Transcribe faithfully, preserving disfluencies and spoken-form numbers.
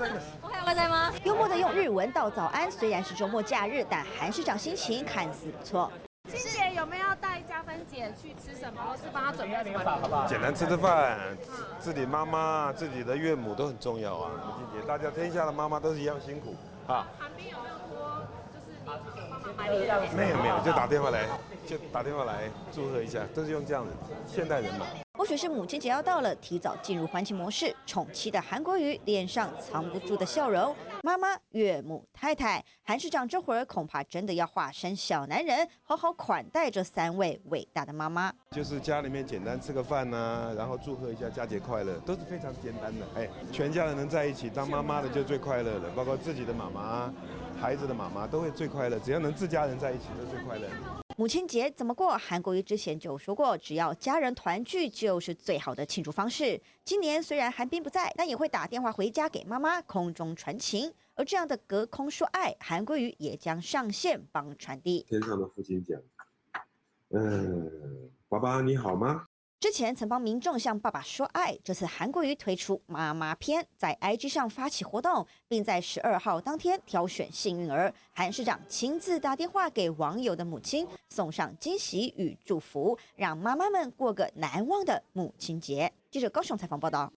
幽默的用日文道早安，虽然是周末假日，但韩市长心情看似不错。 欣姐有没有要带嘉芬姐去吃什么，或是帮她准备什么？ 简单吃吃饭，自己妈妈、自己的岳母都很重要啊。母亲节，大家天下的妈妈都是一样辛苦啊。 旁边有没有说，就是你帮忙买礼物？ 没有没有，就打电话来，就打电话来祝贺一下，都是用这样子，现代人嘛。 或许是母亲节要到了，提早进入欢庆模式，宠妻的韩国瑜脸上藏不住的笑容。妈妈、岳母、太太，韩市长这会儿恐怕真的要化身小男人，好好款待这三位伟大的妈妈。 就是家里面简单吃个饭呐、啊，然后祝贺一下佳节快乐，都是非常简单的。哎，全家人能在一起，当妈妈的就最快乐了，包括自己的妈妈、孩子的妈妈都会最快乐，只要能自家人在一起，都最快乐。 母亲节怎么过？韩国瑜之前就说过，只要家人团聚就是最好的庆祝方式。今年虽然韩冰不在，但也会打电话回家给妈妈，空中传情。而这样的隔空说爱，韩国瑜也将上线帮传递。 天上的父亲讲：“嗯，爸爸你好吗？” 之前曾帮民众向爸爸说爱，这次韩国瑜推出妈妈篇，在 I G 上发起活动，并在十二号当天挑选幸运儿，韩市长亲自打电话给网友的母亲，送上惊喜与祝福，让妈妈们过个难忘的母亲节。记者高雄采访报道。